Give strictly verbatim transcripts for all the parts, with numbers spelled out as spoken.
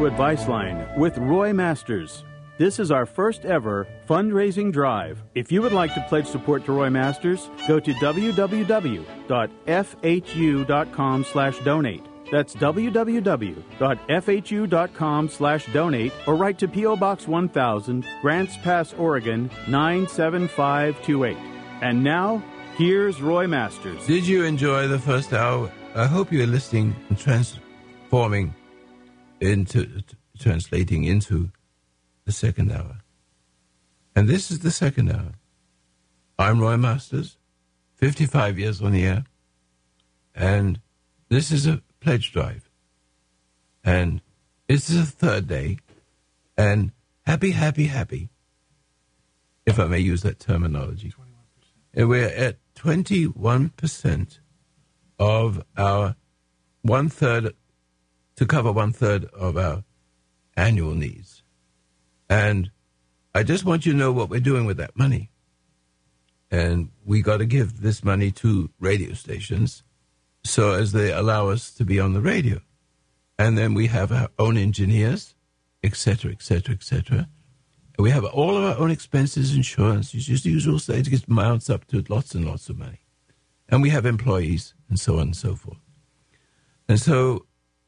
Advice Line with Roy Masters. This is our first ever fundraising drive. If you would like to pledge support to Roy Masters, go to w w w dot f h u dot com slash donate. That's w w w dot f h u dot com slash donate, or write to P O. Box one thousand, Grants Pass, Oregon, nine seven five two eight. And now, here's Roy Masters. Did you enjoy the first hour? I hope you're listening and transforming into, t- translating into the second hour. And this is the second hour. I'm Roy Masters, fifty-five years on the air, and this is a pledge drive. And this is the third day, and happy, happy, happy, if I may use that terminology. And we're at twenty-one percent of our one-third, to cover one-third of our annual needs. And I just want you to know what we're doing with that money. And we got to give this money to radio stations so as they allow us to be on the radio. And then we have our own engineers, et cetera, et cetera, et cetera. And we have all of our own expenses, insurance, just the usual stage, it mounts up to lots and lots of money. And we have employees and so on and so forth. And so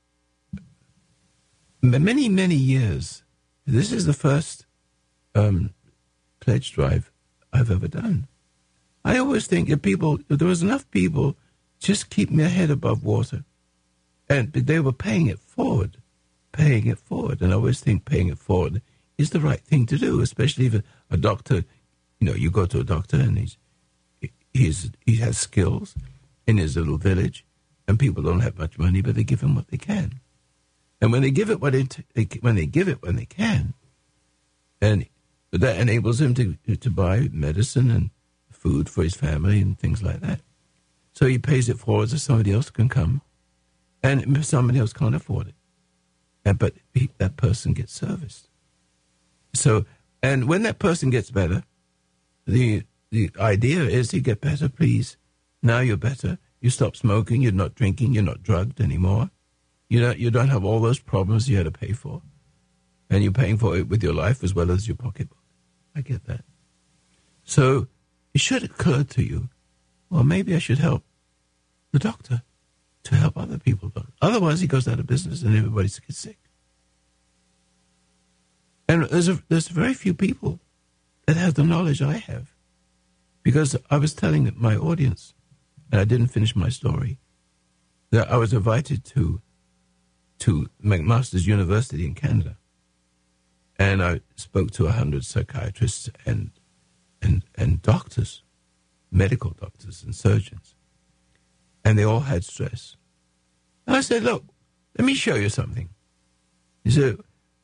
many, many years, this is the first um, pledge drive I've ever done. I always think if people, if there was enough people, just keep my head above water. And they were paying it forward, paying it forward. And I always think paying it forward is the right thing to do, especially if a, a doctor, you know, you go to a doctor and he's, he's, he has skills in his little village, and people don't have much money, but they give him what they can. And when they give it what they, they when they give it when they can, and that enables him to to buy medicine and food for his family and things like that. So he pays it forward so somebody else can come, and somebody else can't afford it, and but he, that person gets serviced. So, and when that person gets better, the the idea is you get better, please. Now you're better. You stop smoking. You're not drinking. You're not drugged anymore. You don't, you don't have all those problems you had to pay for. And you're paying for it with your life as well as your pocketbook. I get that. So it should occur to you, well, maybe I should help the doctor to help other people. Otherwise, he goes out of business and everybody gets sick. And there's, a, there's very few people that have the knowledge I have. Because I was telling my audience, and I didn't finish my story, that I was invited to to McMaster's University in Canada. And I spoke to a hundred psychiatrists and, and, and doctors, medical doctors and surgeons. And they all had stress. And I said, look, let me show you something. He said,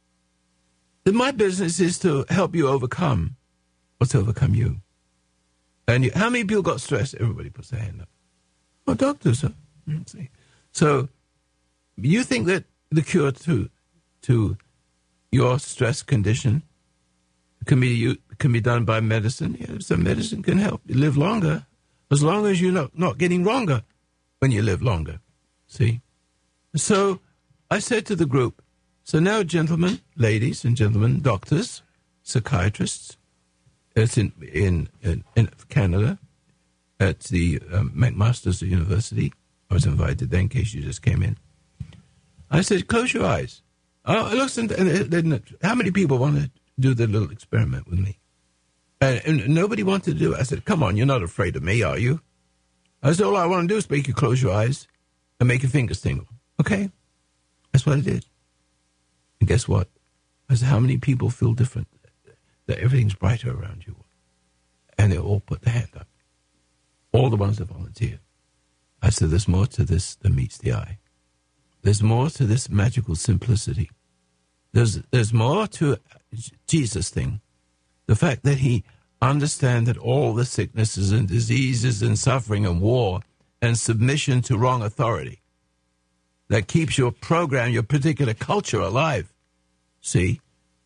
my business is to help you overcome what's overcome you. And you, how many people got stressed? Everybody puts their hand up. Oh, doctors, huh? See. So you think that the cure to to your stress condition can be you, can be done by medicine? Yeah, so medicine can help you live longer, as long as you're not, not getting wronger when you live longer. See? So I said to the group, so now, gentlemen, ladies and gentlemen, doctors, psychiatrists, it's in in, in, in Canada at the um, McMaster's University. I was invited there in case you just came in. I said, close your eyes. I looked and, and, and how many people want to do the little experiment with me? And, and nobody wanted to do it. I said, come on, you're not afraid of me, are you? I said, all I want to do is make you close your eyes and make your fingers tingle. Okay? That's what I did. And guess what? I said, how many people feel different? That everything's brighter around you. And they all put their hand up. All the ones that volunteered. I said, there's more to this than meets the eye. There's more to this magical simplicity. There's there's more to Jesus' thing. The fact that he understands that all the sicknesses and diseases and suffering and war and submission to wrong authority that keeps your program, your particular culture alive, see,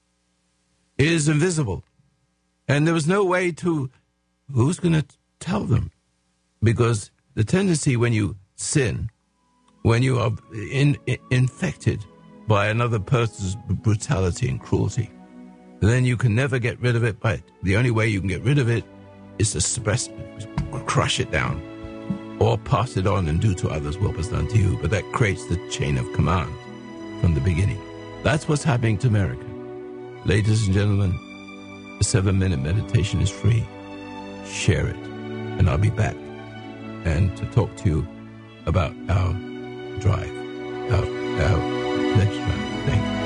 is invisible. And there was no way to, who's going to tell them? Because the tendency when you sin, when you are in, in, infected by another person's brutality and cruelty. And then you can never get rid of it, but the only way you can get rid of it is to suppress, crush it down, or pass it on and do to others what was done to you. But that creates the chain of command from the beginning. That's what's happening to America. Ladies and gentlemen, the seven-minute meditation is free. Share it, and I'll be back and to talk to you about our drive, our, our next drive. Thank you.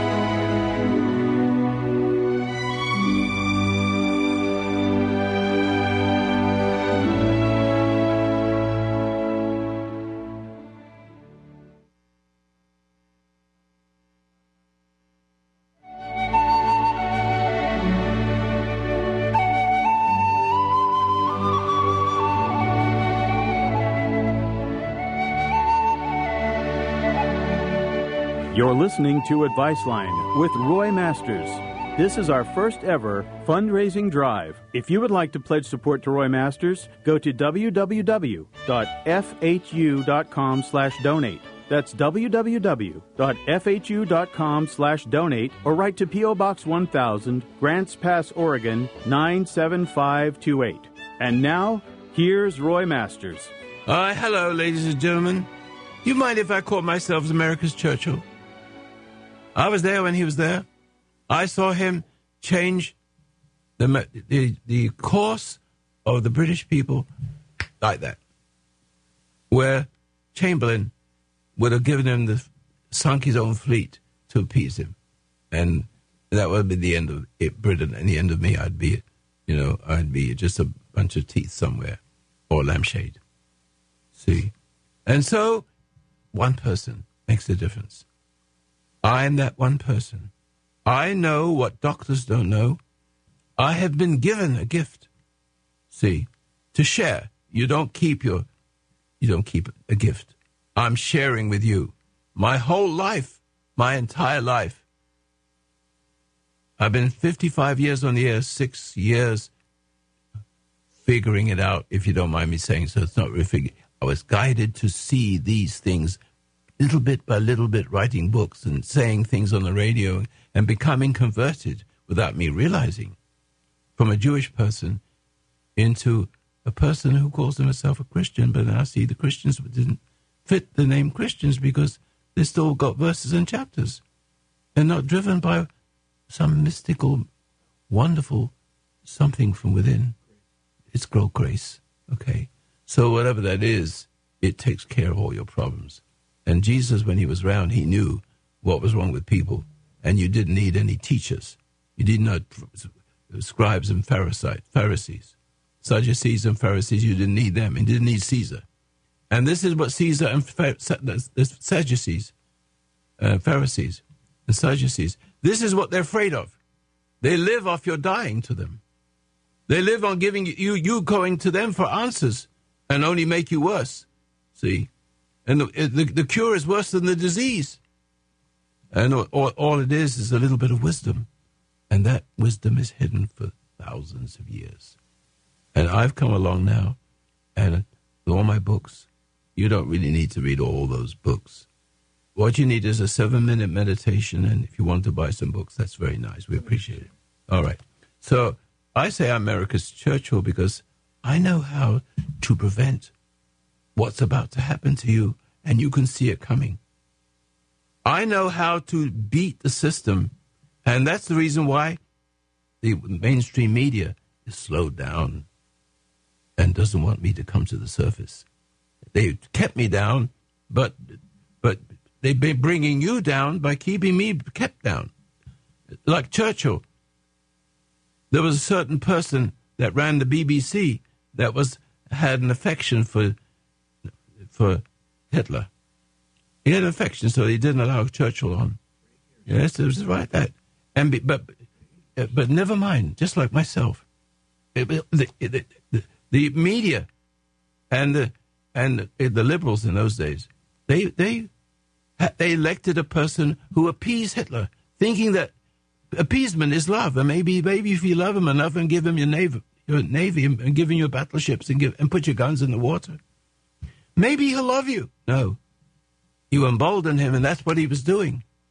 You're listening to Advice Line with Roy Masters. This is our first ever fundraising drive. If you would like to pledge support to Roy Masters, go to w w w dot f h u dot com slash donate. That's w w w dot f h u dot com slash donate, or write to P O. Box one thousand, Grants Pass, Oregon, nine seven five two eight. And now, here's Roy Masters. Uh, hello, ladies and gentlemen. Do you mind if I call myself America's Churchill? I was there when he was there. I saw him change the, the the course of the British people like that, where Chamberlain would have given him the sunk his own fleet to appease him, and that would be the end of it, Britain, and the end of me. I'd be, you know, I'd be just a bunch of teeth somewhere, or a lampshade. See, and so one person makes a difference. I'm that one person. I know what doctors don't know. I have been given a gift. See, to share. You don't keep your, you don't keep a gift. I'm sharing with you my whole life, my entire life. I've been fifty-five years on the air, six years figuring it out, if you don't mind me saying so. It's not really figuring. I was guided to see these things little bit by little bit, writing books and saying things on the radio and becoming converted without me realizing, from a Jewish person into a person who calls himself a Christian, but now see the Christians didn't fit the name Christians because they still got verses and chapters. They're not driven by some mystical, wonderful something from within. It's grow grace, okay? So whatever that is, it takes care of all your problems. And Jesus, when he was around, he knew what was wrong with people. And you didn't need any teachers. You did not scribes and Pharisees. Sadducees and Pharisees, you didn't need them. And you didn't need Caesar. And this is what Caesar and the Sadducees, uh, Pharisees and Sadducees, this is what they're afraid of. They live off your dying to them. They live on giving you, you going to them for answers and only make you worse. See? And the, the, the cure is worse than the disease. And all, all it is is a little bit of wisdom. And that wisdom is hidden for thousands of years. And I've come along now, and with all my books, you don't really need to read all those books. What you need is a seven-minute meditation, and if you want to buy some books, that's very nice. We appreciate it. All right. So I say I'm America's Churchill because I know how to prevent what's about to happen to you, and you can see it coming. I know how to beat the system, and that's the reason why the mainstream media is slowed down and doesn't want me to come to the surface. They kept me down, but but they've been bringing you down by keeping me kept down. Like Churchill. There was a certain person that ran the B B C that was had an affection for for Hitler. He had an affection, so he didn't allow Churchill on. Yes, it was right that. And be, but but never mind. Just like myself, it, the, the, the, the media and the and the, the liberals in those days, they they they elected a person who appeased Hitler, thinking that appeasement is love, and maybe maybe if you love him enough and give him your navy, your navy, and give him your battleships and give and put your guns in the water, maybe he'll love you. No, you embolden him, and that's what he was doing.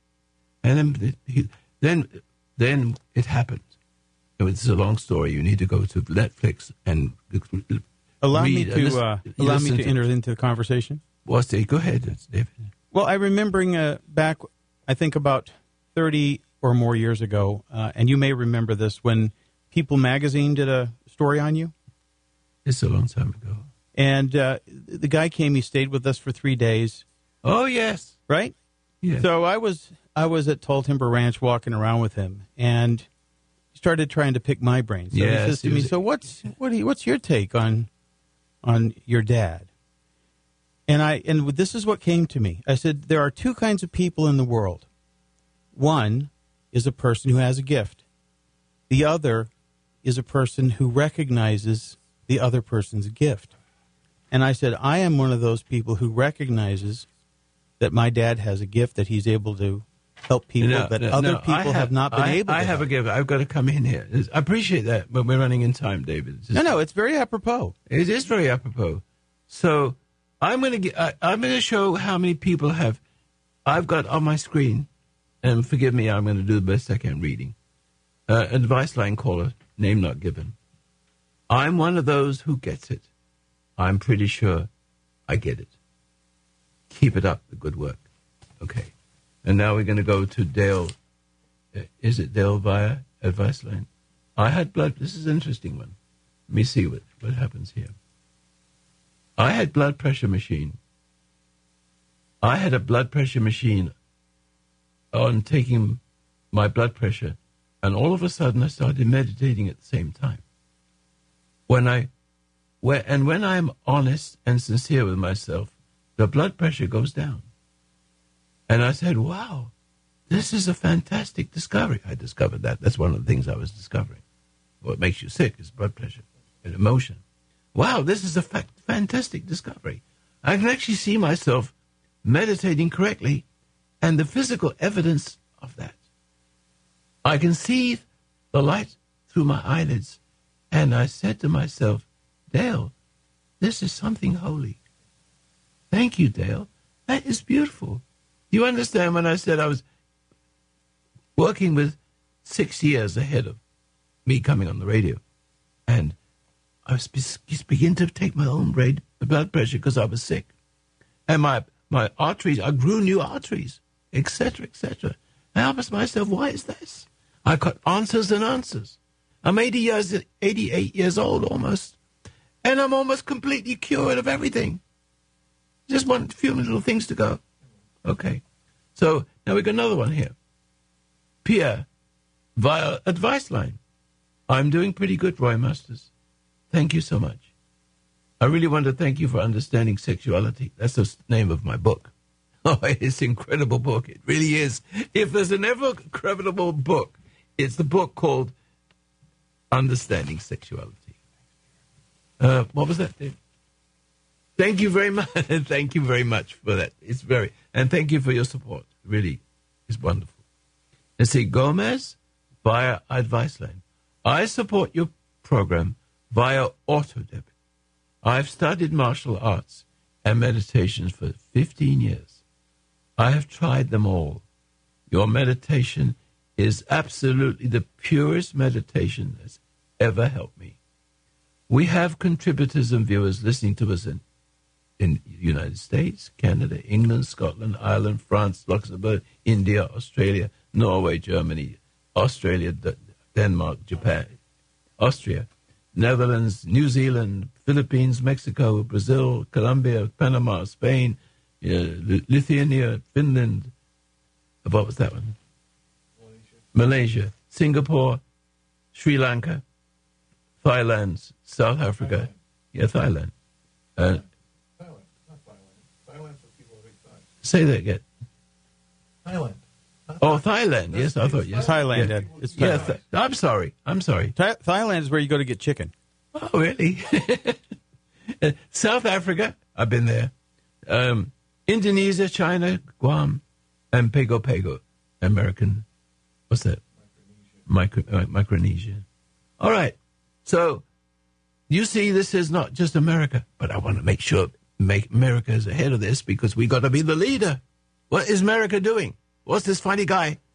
And then, he, then, then it happened. It's a long story. You need to go to Netflix and allow read. me to listen, uh, allow me to, to enter into the conversation. Well, say, go ahead, David. Well, I remembering uh, back, I think about thirty or more years ago, uh, and you may remember this, when People Magazine did a story on you. It's a long time ago. And uh, the guy came. He stayed with us for three days. Oh yes, right. Yes. So I was I was at Tall Timber Ranch walking around with him, and he started trying to pick my brain. So yes, he says to he me, was, "So what's what? Do you, what's your take on on your dad?" And I and this is what came to me. I said, "There are two kinds of people in the world. One is a person who has a gift. The other is a person who recognizes the other person's gift." And I said, I am one of those people who recognizes that my dad has a gift, that he's able to help people no, that no, other no, people have, have not been I, able to I have help. a gift. I've got to come in here. I appreciate that, but we're running in time, David. Just, no, no, it's very apropos. It is very apropos. So I'm going to get, I, I'm going to show how many people have, I've got on my screen, and forgive me, I'm going to do the best I can reading, uh, advice line caller, name not given. I'm one of those who gets it. I'm pretty sure I get it. Keep it up, the good work. Okay. And now we're going to go to Dale. Uh, is it Dale via advice line? I had blood. This is an interesting one. Let me see what, what happens here. I had blood pressure machine. I had a blood pressure machine on taking my blood pressure, and all of a sudden I started meditating at the same time. When I Where, and when I'm honest and sincere with myself, the blood pressure goes down. And I said, wow, this is a fantastic discovery. I discovered that. That's one of the things I was discovering. What makes you sick is blood pressure and emotion. Wow, this is a fa- fantastic discovery. I can actually see myself meditating correctly and the physical evidence of that. I can see the light through my eyelids. And I said to myself, Dale, this is something holy. Thank you, Dale. That is beautiful. You understand when I said I was working with six years ahead of me coming on the radio, and I was just beginning to take my own blood pressure because I was sick, and my my arteries, I grew new arteries, et cetera, et cetera. And I asked myself, why is this? I got answers and answers. I'm eighty years, eighty-eight years old almost. And I'm almost completely cured of everything. Just one few little things to go. Okay. So now we got another one here. Pierre, via advice line. I'm doing pretty good, Roy Masters. Thank you so much. I really want to thank you for understanding sexuality. That's the name of my book. Oh, it's an incredible book. It really is. If there's an ever incredible book, it's the book called Understanding Sexuality. Uh, what was that, Dave? Thank you very much. Thank you very much for that. It's very, and thank you for your support. Really, it's wonderful. Let's see, Gomez via advice line. I support your program via auto debit. I've studied martial arts and meditations for fifteen years. I have tried them all. Your meditation is absolutely the purest meditation that's ever helped me. We have contributors and viewers listening to us in, in the United States, Canada, England, Scotland, Ireland, France, Luxembourg, India, Australia, Norway, Germany, Australia, D- Denmark, Japan, Austria, Netherlands, New Zealand, Philippines, Mexico, Brazil, Colombia, Panama, Spain, uh, Lithuania, Finland. What was that one? Malaysia, Malaysia Singapore, Sri Lanka, Thailand, South Africa. Thailand. Yeah, Thailand. Uh, Thailand, not Thailand. Thailand for people of big thighs. Say that again. Thailand. Oh, Thailand. Yes, I thought yes. Thailand, Yeah, Ed. It's yeah Thailand. th- I'm sorry. I'm sorry. Th- Thailand is where you go to get chicken. Oh, really? Uh, South Africa. I've been there. Um, Indonesia, China, Guam, and Pago Pago. American. What's that? Micro, uh, Micronesia. All right. So, you see, this is not just America, but I want to make sure make America is ahead of this because we got to be the leader. What is America doing? What's this funny guy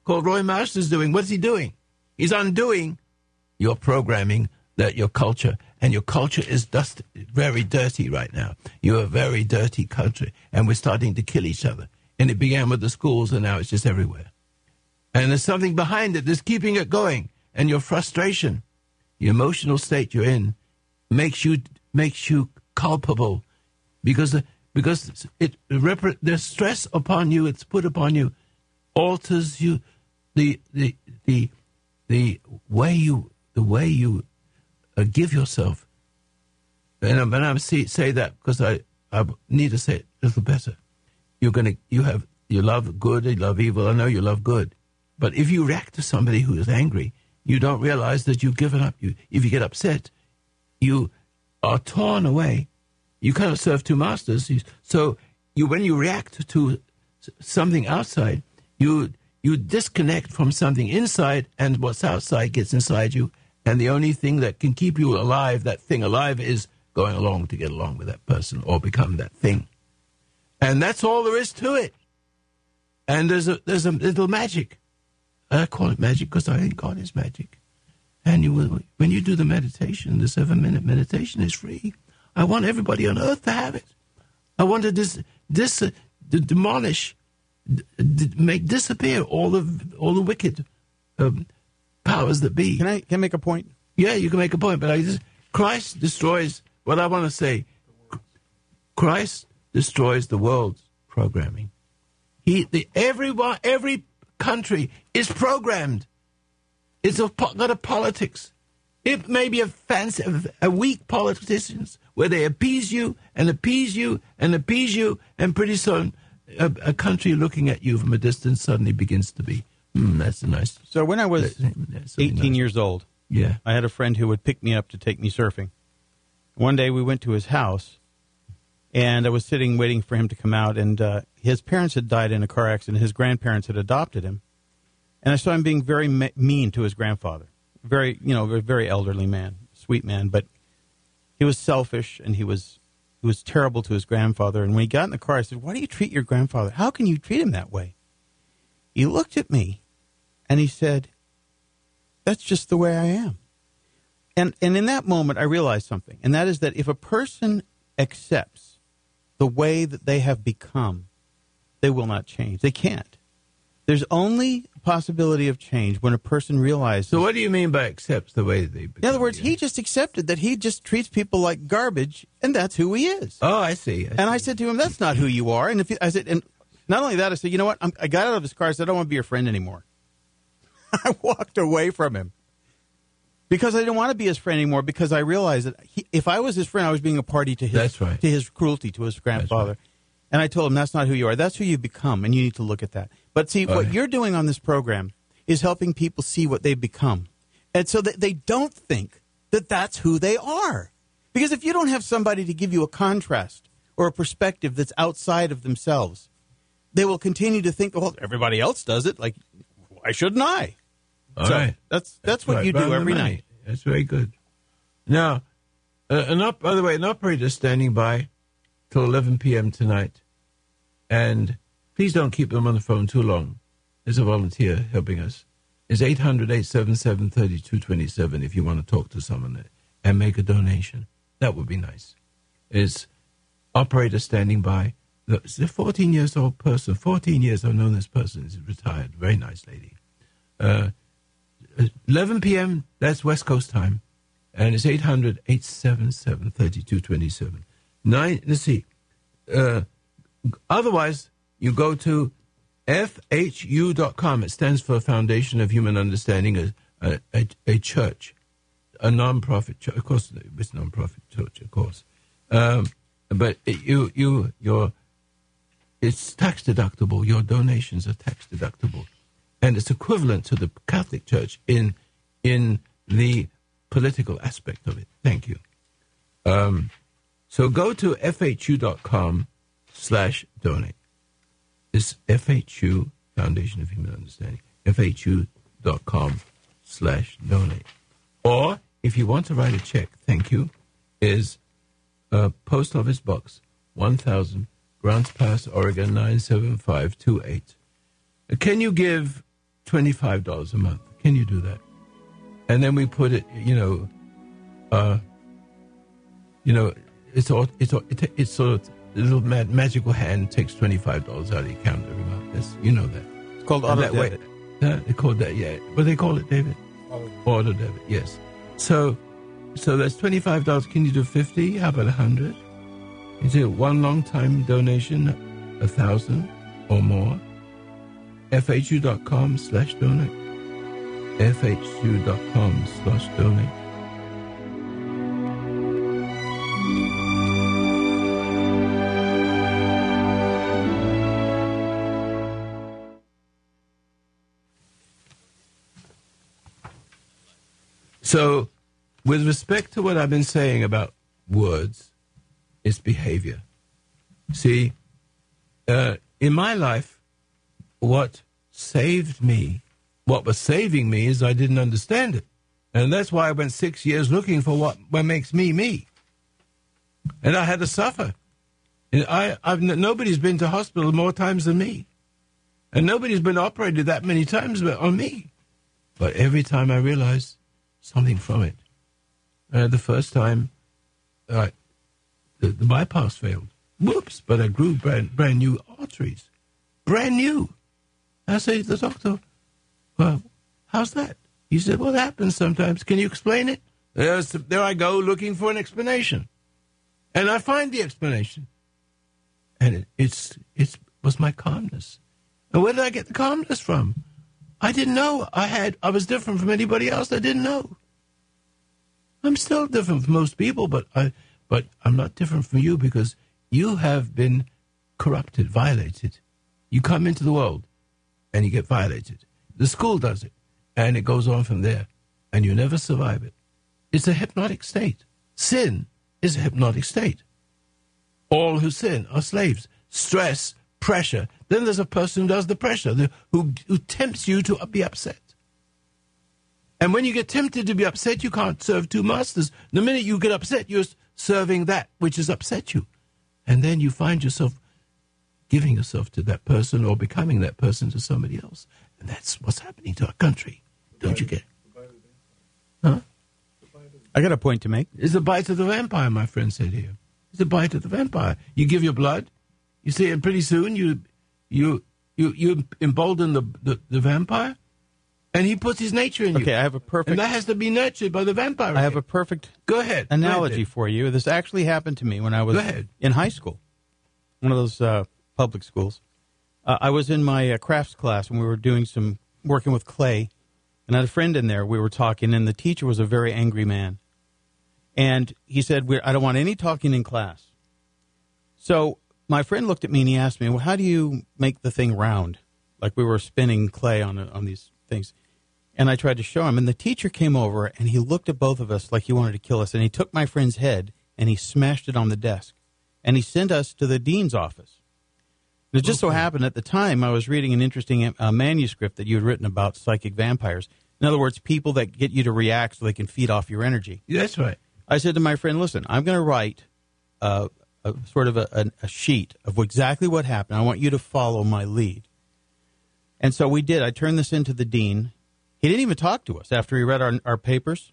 called Roy Masters doing? What's he doing? He's undoing your programming, that your culture, and your culture is dust, very dirty right now. You're a very dirty country, and we're starting to kill each other. And it began with the schools, and now it's just everywhere. And there's something behind it that's keeping it going. And your frustration, the emotional state you're in, makes you makes you culpable, because because it the stress upon you, it's put upon you, alters you, the the the the way you the way you uh, give yourself. And I'm, and I'm see, say that because I, I need to say it a little better. You're gonna you have you love good, you love evil. I know you love good, but if you react to somebody who is angry, you don't realize that you've given up. You, if you get upset, you are torn away. You cannot serve two masters. So you, when you react to something outside, you you disconnect from something inside, and what's outside gets inside you. And the only thing that can keep you alive, that thing alive, is going along to get along with that person or become that thing. And that's all there is to it. And there's a there's a little magic. I call it magic because I think God is magic. And you will, when you do the meditation, the seven-minute meditation is free. I want everybody on earth to have it. I want to dis, dis, uh, d- demolish, d- d- make disappear all the all the wicked um, powers that be. Can I can I make a point? Yeah, you can make a point, but I just Christ destroys. What I want to say, Christ destroys the world's programming. He, the everyone, every country is programmed. It's a, got a politics. It may be a fancy, a weak politicians where they appease you and appease you and appease you, and pretty soon a, a country looking at you from a distance suddenly begins to be, hmm, that's a nice. So when I was eighteen nice. years old, yeah, I had a friend who would pick me up to take me surfing. One day we went to his house, and I was sitting waiting for him to come out, and uh, his parents had died in a car accident. His grandparents had adopted him. And I saw him being very me- mean to his grandfather. Very, you know, a very elderly man, sweet man, but he was selfish, and he was he was terrible to his grandfather. And when he got in the car, I said, "Why do you treat your grandfather? How can you treat him that way?" He looked at me, and he said, "That's just the way I am." And and in that moment, I realized something, and that is that if a person accepts the way that they have become, they will not change. They can't. There's only a possibility of change when a person realizes. So what do you mean by accepts the way that they become? In other words, he just accepted that he just treats people like garbage, and that's who he is. Oh, I see. I and see. I said to him, "That's not who you are." And if you, I said, and not only that, I said, "You know what?" I'm, I got out of his car. I said, "I don't want to be your friend anymore." I walked away from him because I didn't want to be his friend anymore. Because I realized that he, if I was his friend, I was being a party to his That's right. to his cruelty to his grandfather. Right. And I told him, "That's not who you are. That's who you become, and you need to look at that." But see, All what right. you're doing on this program is helping people see what they've become, and so that they don't think that that's who they are. Because if you don't have somebody to give you a contrast or a perspective that's outside of themselves, they will continue to think, "Well, everybody else does it. Like, why shouldn't I?" All so right. that's, that's That's what right. you Right do on every the money. night. That's very good. Now, uh, an op- by the way, an operator standing by till eleven p.m. tonight. And please don't keep them on the phone too long. There's a volunteer helping us. It's eight hundred, eight seven seven, three two two seven if you want to talk to someone and make a donation. That would be nice. It's operator standing by. It's a fourteen years old person. fourteen years I've known this person. She's retired. Very nice lady. Uh, eleven p.m., that's West Coast time. And it's eight hundred, eight seven seven, three two two seven. Nine, let's see. Uh, otherwise, you go to F H U dot com. It stands for Foundation of Human Understanding, a, a, a, a church, a non-profit church. Of course, it's a non-profit church, of course. Um, but it, you, you, your, it's tax deductible. Your donations are tax deductible. And it's equivalent to the Catholic Church in in the political aspect of it. Thank you. Um, so go to F H U dot com slash donate. It's F H U, Foundation of Human Understanding, F H U dot com slash donate. Or if you want to write a check, thank you, is uh, Post Office Box one thousand, Grants Pass, Oregon nine seven five two eight. Can you give twenty-five dollars a month. Can you do that? And then we put it, you know, uh, you know, it's all, it's all, it, it's sort of the little mag- magical hand takes twenty-five dollars out of your account every month. That's, you know that. It's called And auto that way- debit. Uh, they call that, yeah. What do they call it, David? Auto- Auto debit, yes. So, so that's twenty-five dollars. Can you do fifty? How about a hundred? You do one long time donation, a thousand or more. F H U dot com slash donate. F H U dot com slash donate. So, with respect to what I've been saying about words, it's behavior. See, uh, in my life, what saved me, what was saving me is I didn't understand it. And that's why I went six years looking for what, what makes me me. And I had to suffer. And I, I've, nobody's been to hospital more times than me. And nobody's been operated that many times on me. But every time I realized something from it. Uh, the first time, uh, the, the bypass failed. Whoops, but I grew brand, brand new arteries. Brand new. I say to the doctor, well, how's that? He said, well, it happens sometimes. Can you explain it? There's, there I go looking for an explanation. And I find the explanation. And it it's, it's was my calmness. And where did I get the calmness from? I didn't know I had, I was different from anybody else. I didn't know. I'm still different from most people, but I, but I'm not different from you because you have been corrupted, violated. You come into the world and you get violated. The school does it, and it goes on from there, and you never survive it. It's a hypnotic state. Sin is a hypnotic state. All who sin are slaves. Stress, pressure. Then there's a person who does the pressure, the, who, who tempts you to be upset. And when you get tempted to be upset, you can't serve two masters. The minute you get upset, you're serving that which has upset you. And then you find yourself giving yourself to that person or becoming that person to somebody else. And that's what's happening to our country. Don't you get it? Huh? I got a point to make. It's a bite of the vampire, my friend said here. It's a bite of the vampire. You give your blood, you see, and pretty soon you you you you embolden the, the, the vampire, and he puts his nature in you. Okay, I have a perfect... And that has to be nurtured by the vampire. I have a perfect Go ahead. analogy Go ahead. for you. This actually happened to me when I was Go ahead. in high school, one of those uh, public schools. Uh, I was in my uh, crafts class, and we were doing some working with clay, and I had a friend in there. We were talking, and the teacher was a very angry man. And he said, We're, I don't want any talking in class. So my friend looked at me and he asked me, well, how do you make the thing round? Like we were spinning clay on on these things. And I tried to show him. And the teacher came over and he looked at both of us like he wanted to kill us. And he took my friend's head and he smashed it on the desk. And he sent us to the dean's office. And it just okay. so happened at the time I was reading an interesting uh, manuscript that you had written about psychic vampires. In other words, people that get you to react so they can feed off your energy. Yeah, that's right. I said to my friend, listen, I'm going to write uh, a, sort of a, a, a sheet of exactly what happened. I want you to follow my lead. And so we did. I turned this into the dean. He didn't even talk to us after he read our, our papers.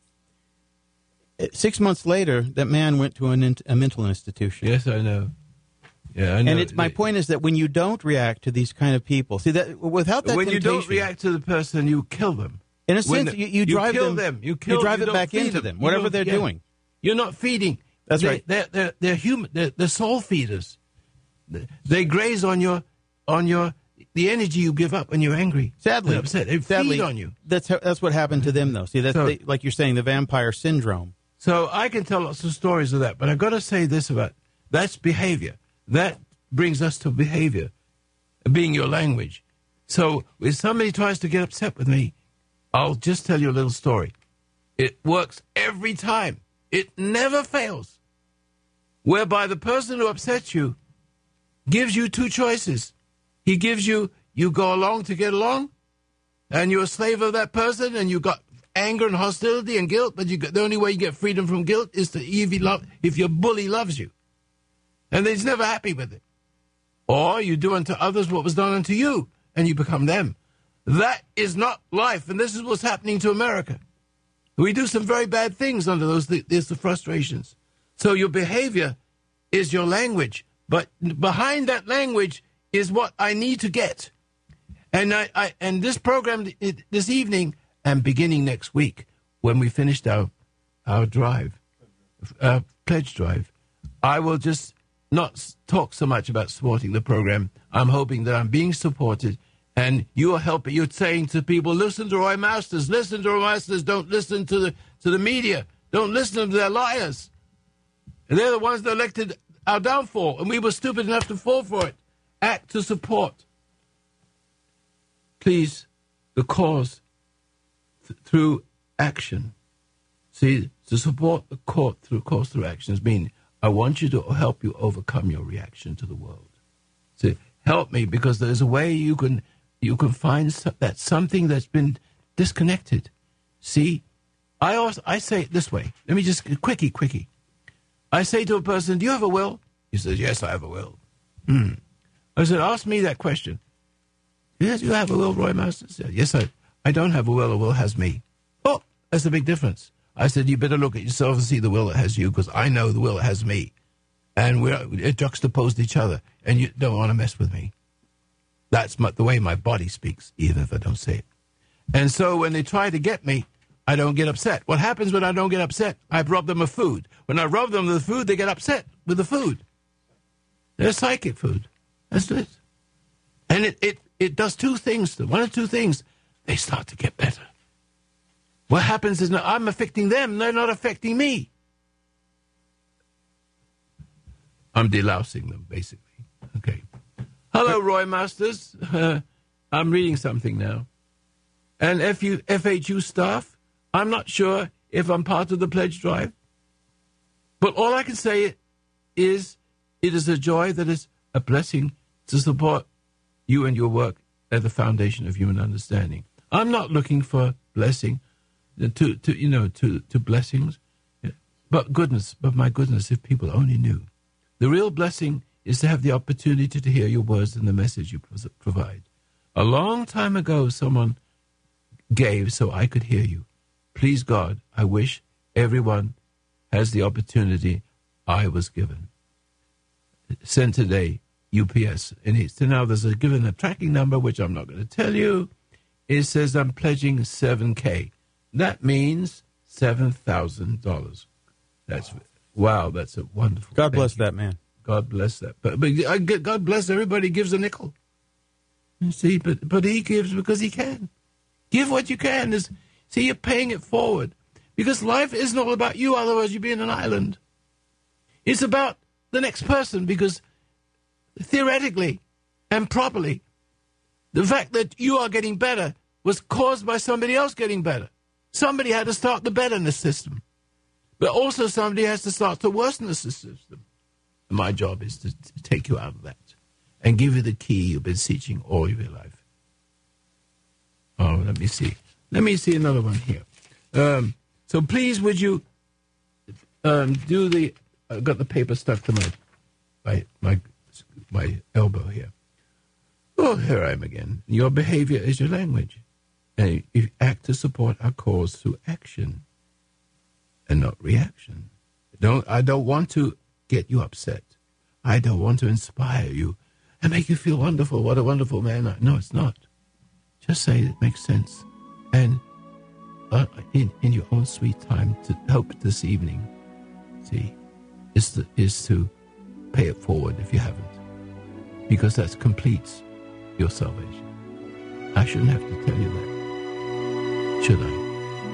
Six months later, that man went to an, a mental institution. Yes, I know. Yeah, I know. And it's, my point is that when you don't react to these kind of people, see, that without that when you don't temptation- react to the person, you kill them. In a When sense, the- you, you drive you kill them, them. You, kill, you drive you it don't back feed into them, them. You whatever don't- they're yeah. doing. You're not feeding. That's they, right. They're, they're, they're human. They're, they're soul feeders. They graze on your on your the energy you give up when you're angry. Sadly, and upset. They sadly, feed on you. That's how, that's what happened to them, though. See, that's So- the, like you're saying, the vampire syndrome. So I can tell lots of stories of that, but I've got to say this about that's behavior. That brings us to behavior, being your language. So if somebody tries to get upset with me, I'll just tell you a little story. It works every time. It never fails. Whereby the person who upsets you gives you two choices. He gives you, you go along to get along, and you're a slave of that person, and you got anger and hostility and guilt, but you got, the only way you get freedom from guilt is to if, you love, if your bully loves you. And he's never happy with it. Or you do unto others what was done unto you, and you become them. That is not life, and this is what's happening to America. We do some very bad things under those there's the frustrations. So your behavior is your language, but behind that language is what I need to get. And I, I and this program this evening and beginning next week, when we finished our our drive, uh, pledge drive, I will just not talk so much about supporting the program. I'm hoping that I'm being supported, and you are helping. You're saying to people, listen to Roy Masters, listen to Roy Masters, don't listen to the to the media, don't listen to them, they're liars. And they're the ones that elected our downfall, and we were stupid enough to fall for it. Act to support. Please, the cause th- through action. See, to support the court through cause through actions mean I want you to help you overcome your reaction to the world. See, help me, because there's a way you can you can find so, that something that's been disconnected. See, I also, I say it this way. Let me just quickie, quickie. I say to a person, "Do you have a will?" He says, "Yes, I have a will." Hmm. I said, "Ask me that question." "Yes, you have a will, Roy Masters?" Said, "Yes, I. I don't have a will. A will has me." "Oh, that's a big difference." I said, "You better look at yourself and see the will that has you, because I know the will that has me, and we're juxtaposed each other, and you don't want to mess with me." That's my, the way my body speaks, even if I don't say it. And so when they try to get me, I don't get upset. What happens when I don't get upset? I rob them of food. When I rob them of the food, they get upset with the food. They're psychic food. That's it. And it, it, it does two things. One of two things. They start to get better. What happens is now I'm affecting them. They're not affecting me. I'm delousing them, basically. Okay. Hello, Roy Masters. Uh, I'm reading something now. And F U, F H U staff, I'm not sure if I'm part of the pledge drive. But all I can say is it is a joy that is a blessing to support you and your work at the Foundation of Human Understanding. I'm not looking for blessing, to, to you know, to, to blessings. But goodness, but my goodness, if people only knew. The real blessing is to have the opportunity to hear your words and the message you provide. A long time ago, someone gave so I could hear you. Please, God, I wish everyone has the opportunity I was given. Sent today, U P S. And it's, now there's a given a tracking number, which I'm not going to tell you. It says I'm pledging seven K. That means seven thousand dollars. That's, wow, that's a wonderful. God bless you. that man. God bless that. But, but I, God bless everybody gives a nickel. You see, but, but he gives because he can. Give what you can. There's, see, you're paying it forward. Because life isn't all about you, otherwise you'd be in an island. It's about the next person, because theoretically and properly, the fact that you are getting better was caused by somebody else getting better. Somebody had to start the betterness system. But also somebody has to start the worseness system. And my job is to, to take you out of that and give you the key you've been seeking all of your life. Oh, let me see. Let me see another one here. Um, so please, would you um, do the... I've got the paper stuck to my, my, my, my elbow here. Oh, here I am again. Your behavior is your language. And you act to support our cause through action and not reaction. Don't, I don't want to get you upset. I don't want to inspire you and make you feel wonderful. What a wonderful man. No, it's not. Just say it makes sense. And uh, in, in your own sweet time, to hope this evening, see, is to, is to pay it forward if you haven't. Because that completes your salvation. I shouldn't have to tell you that. Should I?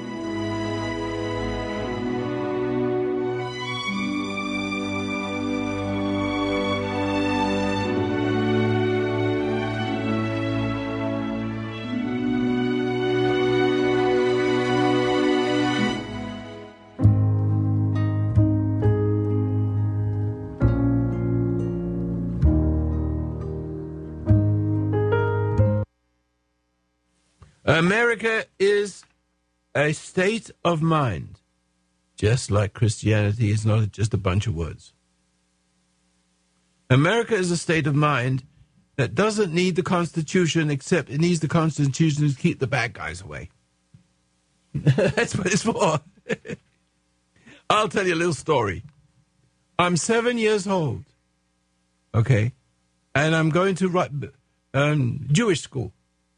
America is a state of mind, just like Christianity is not just a bunch of words. America is a state of mind, that doesn't need the Constitution, except it needs the Constitution to keep the bad guys away. That's what it's for. I'll tell you a little story. I'm seven years old, okay, and I'm going to write, um, Jewish school.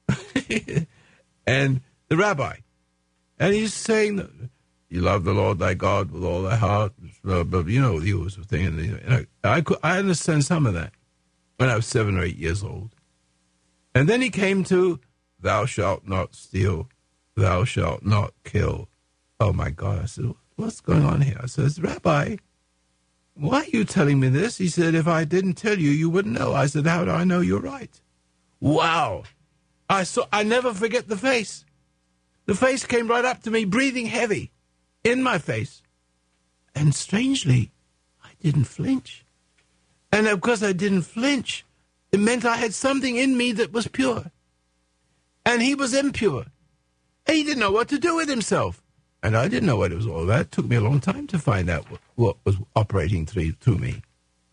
And the rabbi, and he's saying that you love the Lord thy God with all thy heart, blah, blah, you know, the usual thing. And you know, I, could, I understand some of that when I was seven or eight years old. And then he came to, thou shalt not steal, thou shalt not kill. Oh, my God. I said, what's going on here? I said, Rabbi, why are you telling me this? He said, if I didn't tell you, you wouldn't know. I said, how do I know you're right? Wow. I saw. I never forget the face. The face came right up to me, breathing heavy, in my face. And strangely, I didn't flinch. And because I didn't flinch, it meant I had something in me that was pure. And he was impure. And he didn't know what to do with himself. And I didn't know what it was all about. It took me a long time to find out what, what was operating through, through me.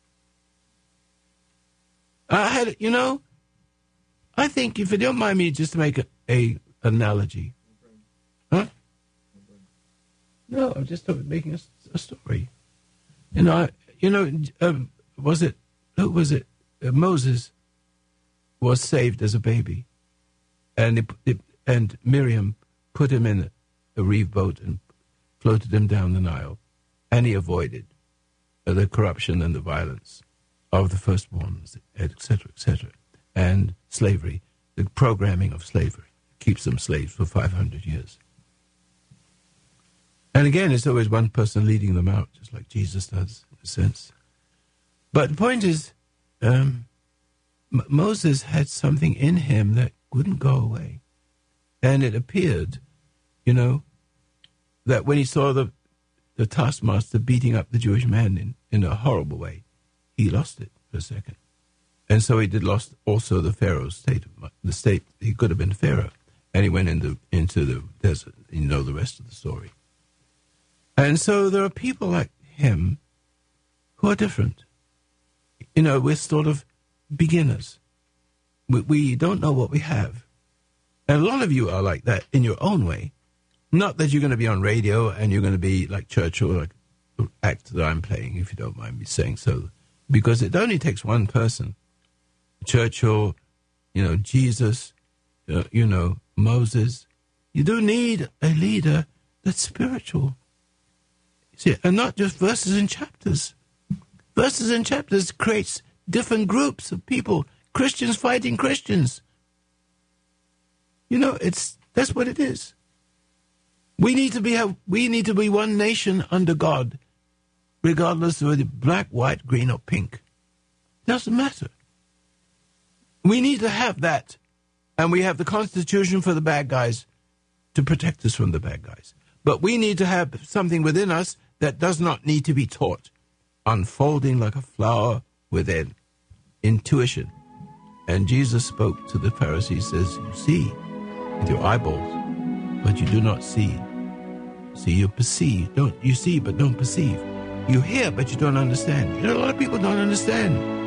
I had, you know, I think, if you don't mind me, just to make a, a analogy. Huh? No, I'm just making a, a story. You know, I, you know, um, was it, who was it? Uh, Moses was saved as a baby. And, it, it, and Miriam put him in a, a reeve boat and floated him down the Nile. And he avoided uh, the corruption and the violence of the firstborns, et cetera, et cetera. And slavery, the programming of slavery, keeps them slaves for five hundred years. And again, it's always one person leading them out, just like Jesus does, in a sense. But the point is, um, M- Moses had something in him that wouldn't go away. And it appeared, you know, that when he saw the, the taskmaster beating up the Jewish man in, in a horrible way, he lost it for a second. And so he did lost also the Pharaoh's state, the state, he could have been Pharaoh. And he went into, into the desert. You know the rest of the story. And so there are people like him who are different. You know, we're sort of beginners. We, we don't know what we have. And a lot of you are like that in your own way. Not that you're going to be on radio and you're going to be like Churchill, like the act that I'm playing, if you don't mind me saying so. Because it only takes one person. Churchill, you know, Jesus, uh, you know, Moses. You do need a leader that's spiritual. See, and not just verses and chapters. Verses and chapters creates different groups of people, Christians fighting Christians. You know, it's that's what it is. We need to be have, we need to be one nation under God, regardless of whether black, white, green, or pink. Doesn't matter. We need to have that, and we have the Constitution for the bad guys to protect us from the bad guys. But we need to have something within us that does not need to be taught, unfolding like a flower within, intuition. And Jesus spoke to the Pharisees, says, you see with your eyeballs, but you do not see. See, you perceive. Don't you see, but don't perceive. You hear, but you don't understand. You know, a lot of people don't understand.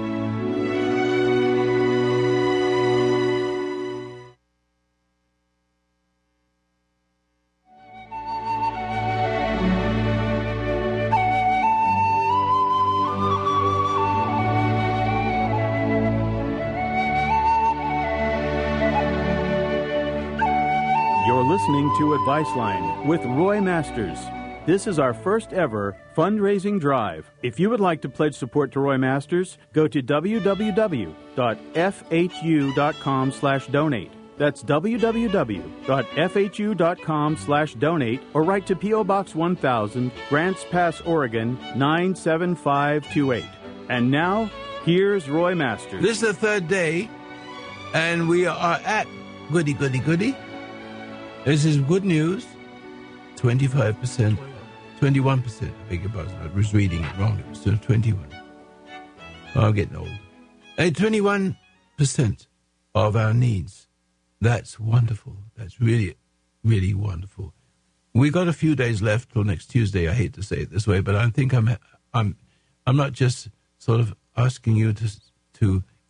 Listening to Advice Line with Roy Masters. This is our first ever fundraising drive. If you would like to pledge support to Roy Masters, go to w w w dot f h u dot com slash donate. That's w w w dot f h u dot com slash donate, or write to P O. Box one thousand, Grants Pass, Oregon, nine seven five two eight. And now, here's Roy Masters. This is the third day, and we are at Goody Goody Goody. This is good news. twenty-five percent, twenty-one percent, I beg your pardon. I was reading it wrong. It was twenty-one. Oh, I'm getting old. Hey, twenty-one percent of our needs. That's wonderful. That's really, really wonderful. We got a few days left till next Tuesday. I hate to say it this way, but I think I'm, I'm, I'm not just sort of asking you to, to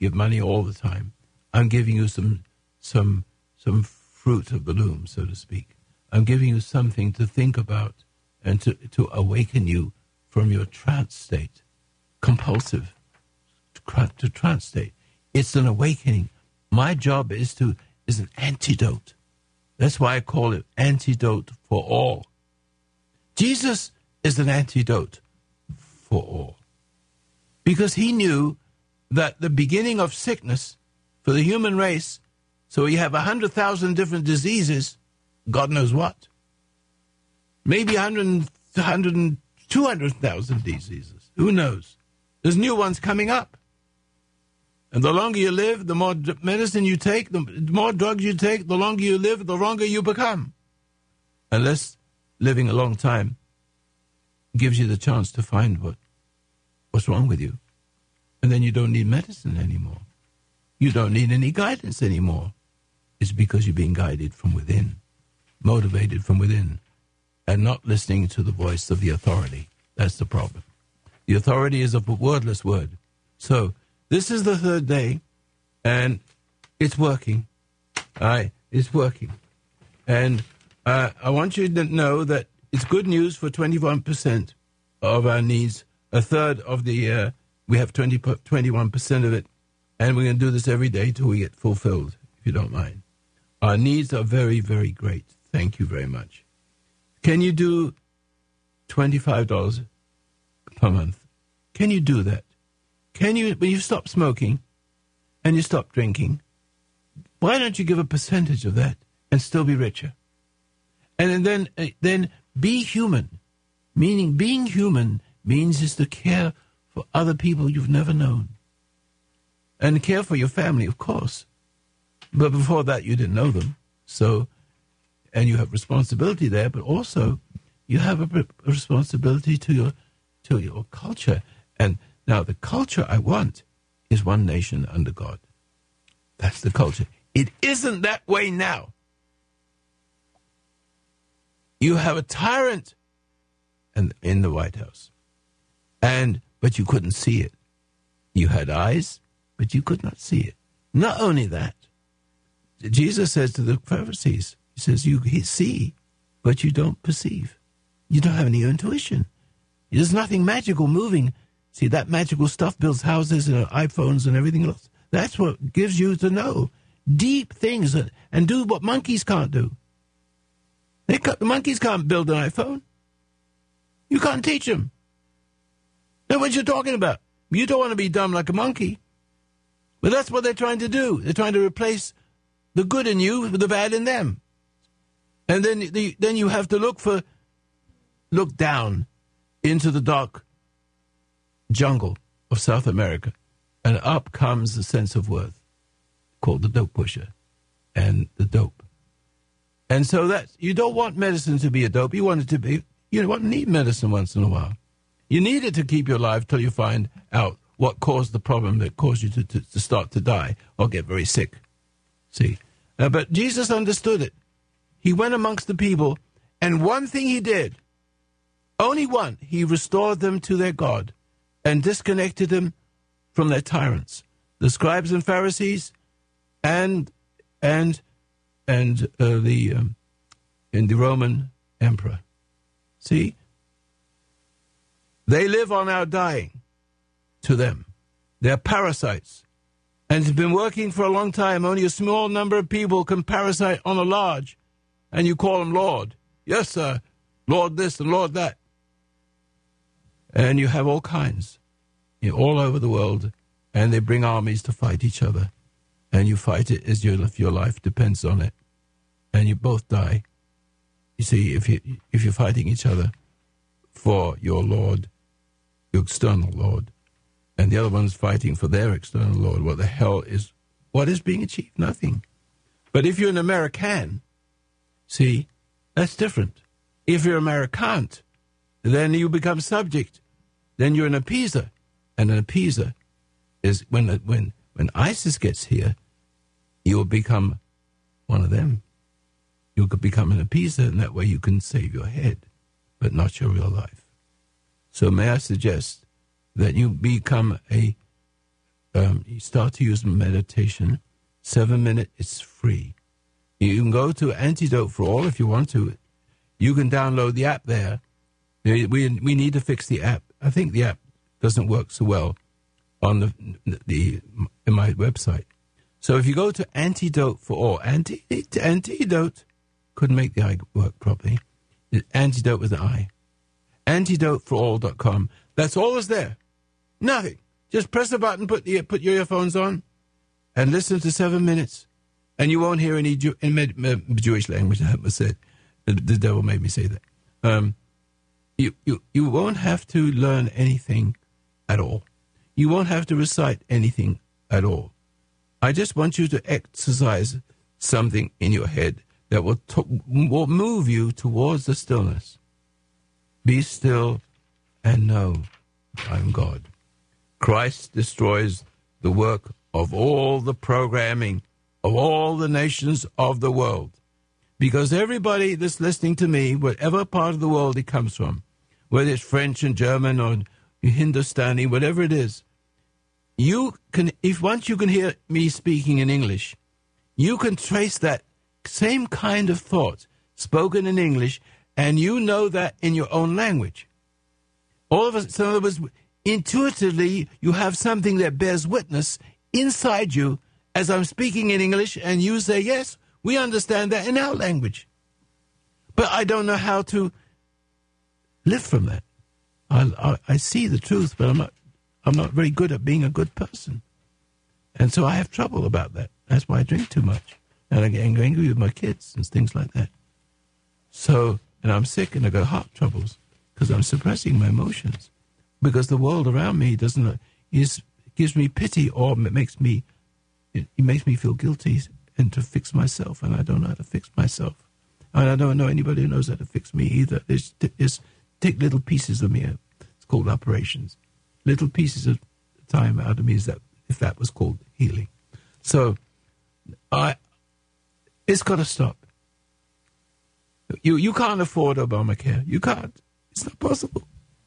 give money all the time. I'm giving you some some some fruit of the loom, so to speak. I'm giving you something to think about and to, to awaken you from your trance state, compulsive to, to trance state. It's an awakening. My job is to is an antidote. That's why I call it antidote for all. Jesus is an antidote for all. Because he knew that the beginning of sickness for the human race, so you have one hundred thousand different diseases, God knows what. Maybe one hundred, one hundred, two hundred thousand diseases. Who knows? There's new ones coming up. And the longer you live, the more medicine you take, the more drugs you take, the longer you live, the longer you become. Unless living a long time gives you the chance to find what what's wrong with you. And then you don't need medicine anymore. You don't need any guidance anymore. It's because you're being guided from within, motivated from within, and not listening to the voice of the authority. That's the problem. The authority is a wordless word. So this is the third day, and it's working. All right, it's working. And uh, I want you to know that it's good news for twenty-one percent of our needs. A third of the, uh, we have twenty, twenty-one percent of it, and we're going to do this every day till we get fulfilled, if you don't mind. Our needs are very, very great. Thank you very much. Can you do twenty-five dollars per month? Can you do that? Can you, when you stop smoking and you stop drinking, why don't you give a percentage of that and still be richer? And then, then be human, meaning being human means is to care for other people you've never known. And care for your family, of course. But before that, you didn't know them. So, and you have responsibility there, but also you have a, a responsibility to your, to your culture. And now the culture I want is one nation under God. That's the culture. It isn't that way now. You have a tyrant in, in the White House. And, but you couldn't see it. You had eyes, but you could not see it. Not only that, Jesus says to the Pharisees, he says, you see, but you don't perceive. You don't have any intuition. There's nothing magical moving. See, that magical stuff builds houses and iPhones and everything else. That's what gives you to know deep things and, and do what monkeys can't do. They can't, the monkeys can't build an iPhone. You can't teach them. That's what you're talking about. You don't want to be dumb like a monkey. But that's what they're trying to do. They're trying to replace the good in you with the bad in them. And then the, then you have to look for, look down into the dark jungle of South America. And up comes the sense of worth called the dope pusher and the dope. And so that you don't want medicine to be a dope. You want it to be, you don't need medicine once in a while. You need it to keep you alive till you find out what caused the problem that caused you to, to, to start to die or get very sick. See? Uh, but Jesus understood it. He went amongst the people, and one thing he did, only one, he restored them to their God and disconnected them from their tyrants, the scribes and Pharisees, and and and uh, the um, and the Roman emperor. See? They live on our dying to them. They're parasites. And it's been working for a long time. Only a small number of people can parasite on a large. And you call them Lord. Yes, sir. Lord this and Lord that. And you have all kinds. You're all over the world. And they bring armies to fight each other. And you fight it as your, if your life depends on it. And you both die. You see, if, you, if you're fighting each other for your Lord, your external Lord, and the other one's fighting for their external Lord, what the hell is, what is being achieved? Nothing. But if you're an American, see, that's different. If you're Americant, then you become subject. Then you're an appeaser. And an appeaser is when, when, when ISIS gets here, you'll become one of them. You could become an appeaser, and that way you can save your head, but not your real life. So may I suggest that you become a um, you start to use meditation, seven minute, it's free. You can go to Antidote for All if you want to. You can download the app there. We we need to fix the app. I think the app doesn't work so well on the the in my website. So if you go to Antidote for All, anti, Antidote, couldn't make the I work properly. Antidote with an I. antidote for all dot com. That's all that's there. Nothing. Just press a button, put the put your earphones on, and listen to seven minutes, and you won't hear any Jew, in med, med, Jewish language. I must say, the, the devil made me say that. Um, you you you won't have to learn anything at all. You won't have to recite anything at all. I just want you to exercise something in your head that will, t- will move you towards the stillness. Be still and know I'm God. Christ destroys the work of all the programming of all the nations of the world. Because everybody that's listening to me, whatever part of the world it comes from, whether it's French and German or Hindustani, whatever it is, you can, if once you can hear me speaking in English, you can trace that same kind of thought spoken in English, and you know that in your own language. All of us, some of us, intuitively, you have something that bears witness inside you as I'm speaking in English, and you say, yes, we understand that in our language. But I don't know how to live from that. I, I, I see the truth, but I'm not, I'm not very good at being a good person. And so I have trouble about that. That's why I drink too much. And I get angry with my kids and things like that. So, and I'm sick and I got heart troubles because I'm suppressing my emotions. Because the world around me doesn't, is, gives me pity, or it makes me, it, it makes me feel guilty and to fix myself. And I don't know how to fix myself. And I don't know anybody who knows how to fix me either. It's, it's take little pieces of me. It's called operations. Little pieces of time out of me, is that, if that was called healing. So, I, it's got to stop. You you can't afford Obamacare. You can't. It's not possible.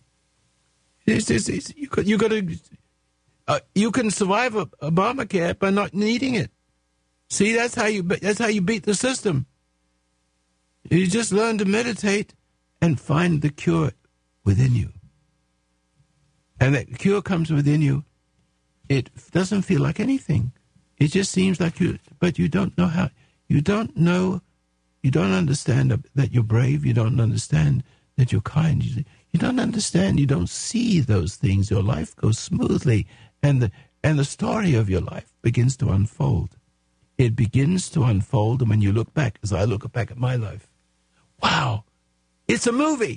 It's, it's, it's, you got, you got to. Uh, you can survive Obamacare by not needing it. See, that's how you that's how you beat the system. You just learn to meditate and find the cure within you. And that cure comes within you. It doesn't feel like anything. It just seems like you, but you don't know how. You don't know. You don't understand that you're brave. You don't understand that you're kind. You, you don't understand. You don't see those things. Your life goes smoothly, and the and the story of your life begins to unfold. It begins to unfold, and when you look back, as I look back at my life, wow, it's a movie.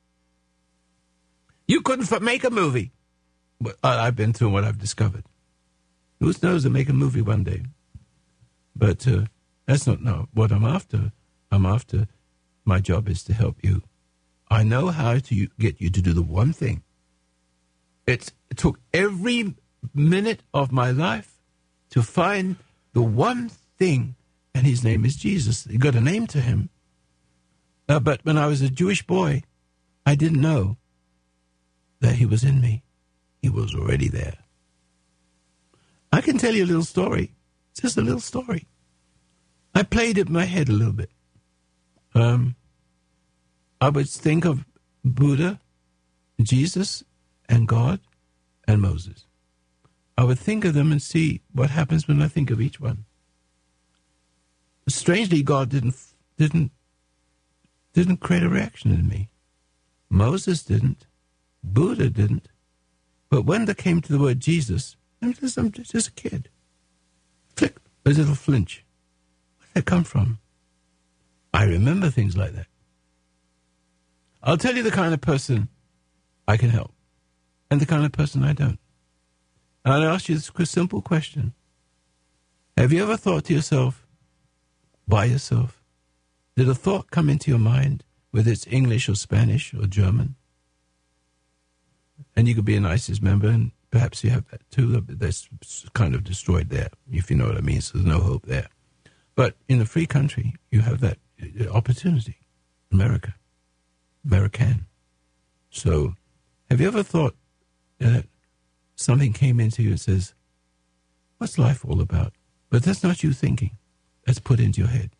You couldn't f- make a movie. But I've been through what I've discovered. Who knows to make a movie one day? But uh, that's not no, what I'm after. I'm after, my job is to help you. I know how to get you to do the one thing. It's, it took every minute of my life to find the one thing, and his name is Jesus. You got a name to him. Uh, but when I was a Jewish boy, I didn't know that he was in me. He was already there. I can tell you a little story. It's just a little story. I played it in my head a little bit. Um, I would think of Buddha, Jesus, and God, and Moses. I would think of them and see what happens when I think of each one. Strangely, God didn't didn't didn't create a reaction in me. Moses didn't. Buddha didn't. But when they came to the word Jesus, I'm just, I'm just a kid. Flick, a little flinch. Where did that come from? I remember things like that. I'll tell you the kind of person I can help and the kind of person I don't. And I'll ask you this simple question. Have you ever thought to yourself, by yourself, did a thought come into your mind, whether it's English or Spanish or German? And you could be an ISIS member, and perhaps you have that too. That's kind of destroyed there, if you know what I mean. So there's no hope there. But in a free country, you have that opportunity. America. American. So have you ever thought that something came into you and says, what's life all about? But that's not you thinking. That's put into your head.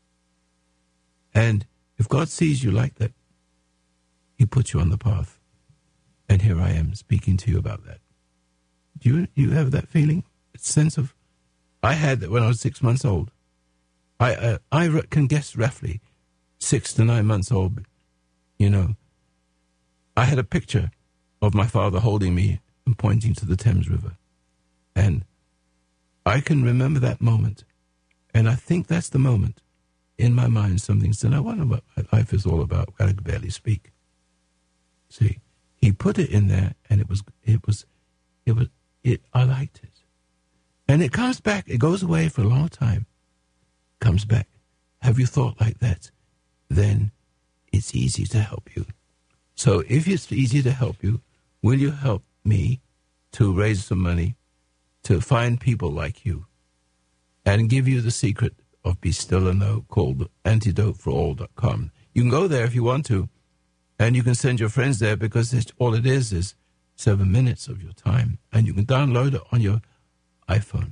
And if God sees you like that, he puts you on the path. And here I am speaking to you about that. Do you, you have that feeling? A sense of, I had that when I was six months old. I, uh, I can guess roughly six to nine months old, you know. I had a picture of my father holding me and pointing to the Thames River. And I can remember that moment. And I think that's the moment in my mind something said, I wonder what my life is all about. I could barely speak. See, he put it in there, and it was, it was, it was, it, I liked it. And it comes back, it goes away for a long time, comes back. Have you thought like that? Then it's easy to help you. So if it's easy to help you, will you help me to raise some money to find people like you and give you the secret of Be Still and Know, called antidote for all dot com. You can go there if you want to, and you can send your friends there, because it's, all it is is seven minutes of your time, and you can download it on your iPhone.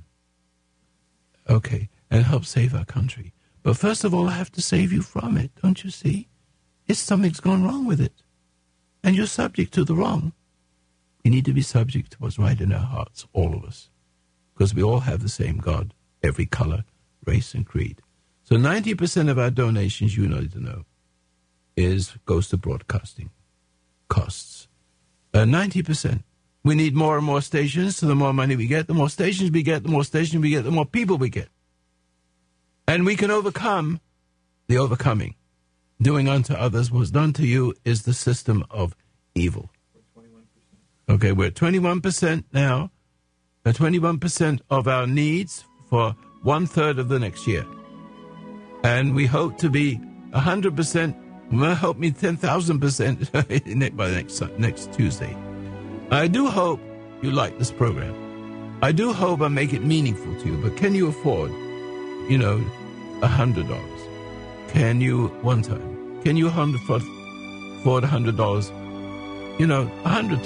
Okay, and help save our country. But first of all, I have to save you from it, don't you see? It's something's gone wrong with it. And you're subject to the wrong. We need to be subject to what's right in our hearts, all of us. Because we all have the same God, every color, race, and creed. So ninety percent of our donations, you need to know, is goes to broadcasting costs. Uh, ninety percent. We need more and more stations, so the more money we get, the more stations we get, the more stations we get, the more people we get. And we can overcome the overcoming. Doing unto others was done to you is the system of evil. Okay, we're at twenty-one percent now. Uh, twenty-one percent of our needs for one-third of the next year. And we hope to be one hundred percent. Well, help me ten thousand percent by next, next Tuesday. I do hope you like this program. I do hope I make it meaningful to you. But can you afford, you know, one hundred dollars? Can you, one time, can you afford one hundred dollars, you know, one hundred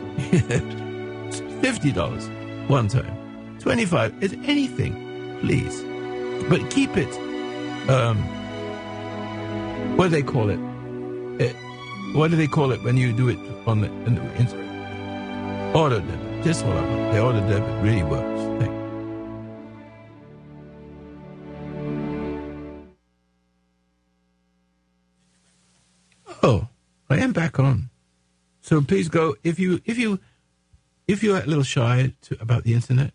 times? fifty dollars one time. twenty-five dollars, it's anything, please. But keep it, um, what do they call it? it? What do they call it when you do it on the, in the in, auto debit? Just what I want. The auto debit really works. Thank you. Oh, I am back on. So please go, if you if you if you're a little shy to, about the internet,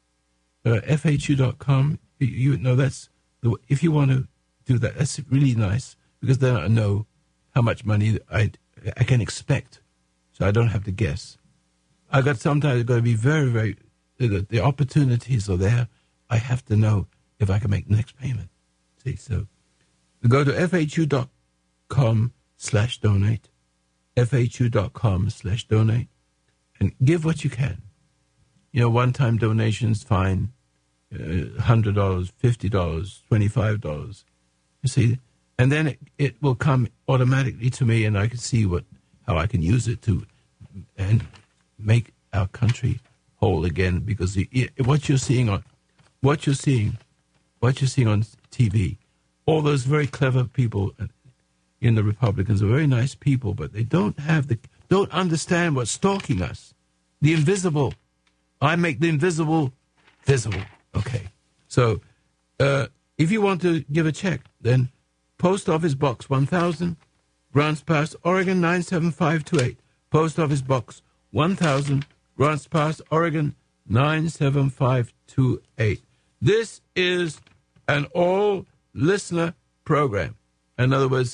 uh, F H U dot com, you, you know that's the, if you want to do that, that's really nice, because then I know how much money I I can expect, so I don't have to guess. I got sometimes got to be very very the, the opportunities are there. I have to know if I can make the next payment. See, so go to F H U dot com slash donate, F H U dot com slash donate, and give what you can. You know, one-time donations, fine, uh, one hundred dollars, fifty dollars, twenty-five dollars. You see, and then it, it will come automatically to me, and I can see what how I can use it to and make our country whole again. Because the, what you're seeing on what you're seeing, what you're seeing on T V, all those very clever people in the Republicans are very nice people, but they don't have the don't understand what's stalking us. The invisible. I make the invisible visible. Okay. So uh, if you want to give a check, then Post Office Box one thousand, Grants Pass, Oregon nine seven five two eight. Post Office Box one thousand, Grants Pass, Oregon nine seven five two eight. This is an all-listener program. In other words,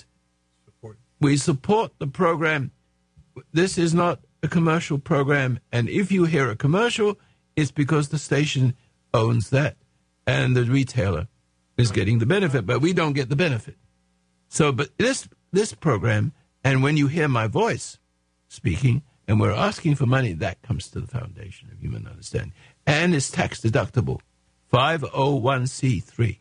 we support the program. This is not a commercial program, and if you hear a commercial, it's because the station owns that, and the retailer is getting the benefit, but we don't get the benefit. So, but this this program, and when you hear my voice speaking, and we're asking for money, that comes to the Foundation of Human Understanding, and it's tax deductible, five oh one c three,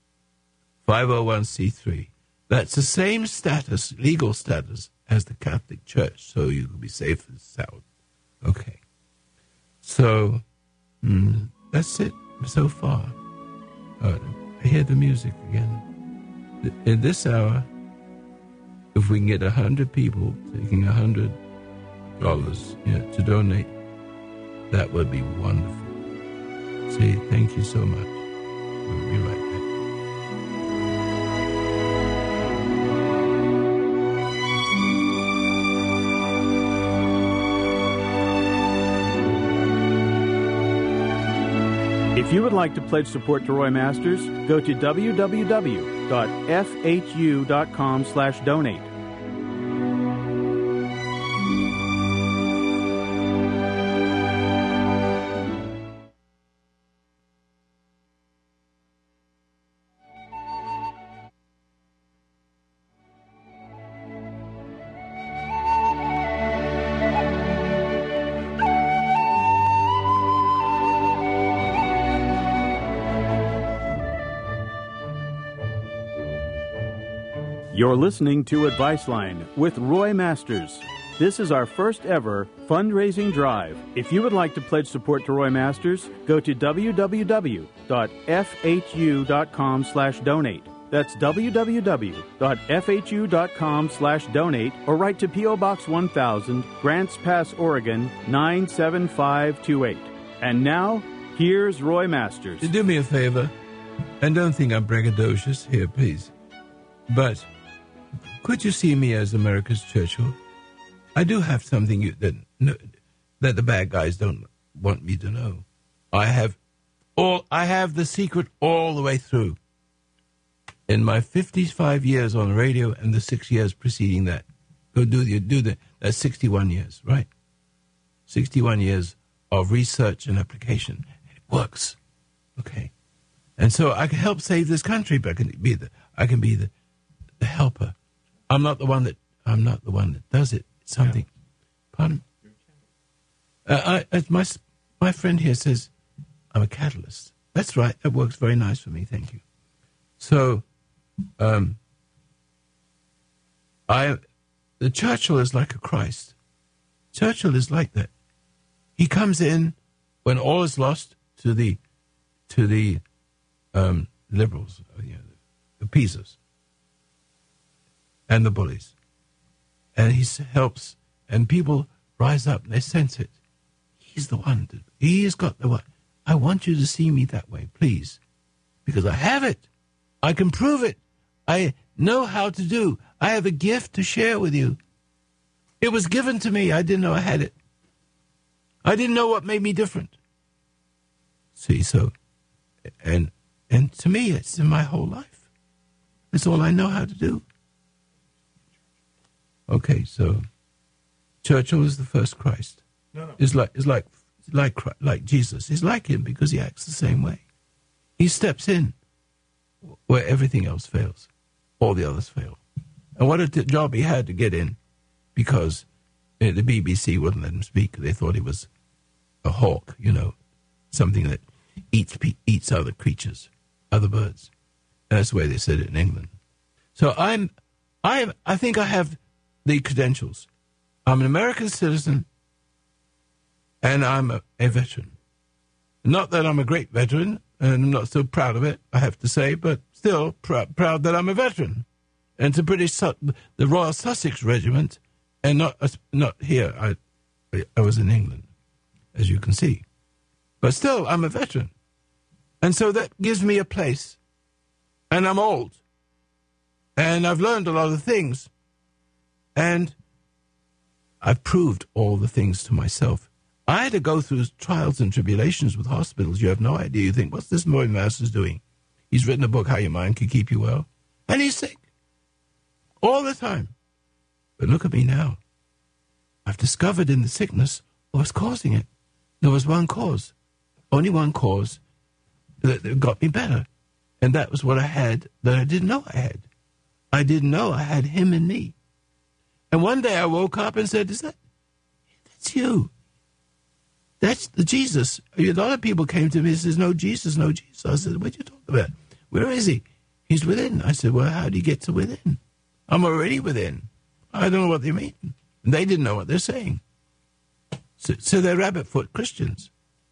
five oh one c three. That's the same status, legal status, as the Catholic Church, so you can be safe and sound. Okay. So, mm, that's it. so far. Uh, I hear the music again. In this hour, if we can get a hundred people taking a hundred dollars to donate, that would be wonderful. Say thank you so much. We'll be right back. If you would like to pledge support to Roy Masters, go to w w w dot f h u dot com slash donate. You're listening to Advice Line with Roy Masters. This is our first ever fundraising drive. If you would like to pledge support to Roy Masters, go to w w w dot f h u dot com slash donate. That's w w w dot f h u dot com slash donate, or write to P O. Box one thousand, Grants Pass, Oregon, nine seven five two eight. And now, here's Roy Masters. Do me a favor, and don't think I'm braggadocious here, please. But could you see me as America's Churchill? I do have something you, that no, that the bad guys don't want me to know. I have all. I have the secret all the way through. In my fifty-five years on radio and the six years preceding that, go do the do the that's sixty-one years, right? Sixty-one years of research and application. It works, okay. And so I can help save this country, but I can be the I can be the, the helper. I'm not the one that I'm not the one that does it. It's something. Pardon? Uh, I, my my friend here says I'm a catalyst. That's right. That works very nice for me. Thank you. So, um, I the Churchill is like a Christ. Churchill is like that. He comes in when all is lost to the to the um, liberals, you know, the appeasers, and the bullies. And he helps, and people rise up, and they sense it. He's the one. To, he's got the one. I want you to see me that way, please, because I have it. I can prove it. I know how to do. I have a gift to share with you. It was given to me. I didn't know I had it. I didn't know what made me different. See, so, and and to me, it's in my whole life. It's all I know how to do. Okay, so Churchill is the first Christ. No, no. It's like it's like like like Jesus. He's like him because he acts the same way. He steps in where everything else fails, all the others fail. And what a t- job he had to get in, because you know, the B B C wouldn't let him speak. They thought he was a hawk, you know, something that eats pe- eats other creatures, other birds. And that's the way they said it in England. So I'm, I I think I have the credentials. I'm an American citizen, and I'm a, a veteran. Not that I'm a great veteran, and I'm not so proud of it, I have to say, but still pr- proud that I'm a veteran. And to British, Su- the Royal Sussex Regiment, and not uh, not here. I I was in England, as you can see. But still, I'm a veteran. And so that gives me a place. And I'm old. And I've learned a lot of things. And I've proved all the things to myself. I had to go through trials and tribulations with hospitals. You have no idea. You think, what's this Roy Masters doing? He's written a book, How Your Mind Can Keep You Well. And he's sick. All the time. But look at me now. I've discovered in the sickness what was causing it. There was one cause. Only one cause that, that got me better. And that was what I had that I didn't know I had. I didn't know I had him in me. And one day I woke up and said, is that, that's you. That's the Jesus. A lot of people came to me and says, no Jesus, no Jesus. I said, what are you talking about? Where is he? He's within. I said, well, how do you get to within? I'm already within. I don't know what they mean. And they didn't know what they're saying. So, so they're rabbit-foot Christians.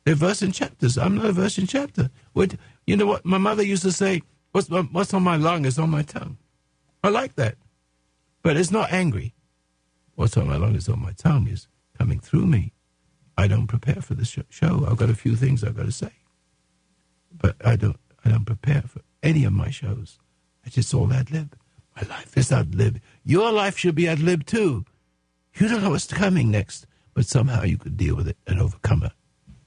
They're verse and chapters. I'm not a verse and chapter. What, you know what? My mother used to say, what's, what's on my lung is on my tongue. I like that. But it's not angry. What's on my lung is on my tongue is coming through me. I don't prepare for the show. I've got a few things I've got to say. But I don't I don't prepare for any of my shows. I just all ad-lib. My life is ad-lib. Your life should be ad-lib too. You don't know what's coming next, but somehow you could deal with it and overcome it.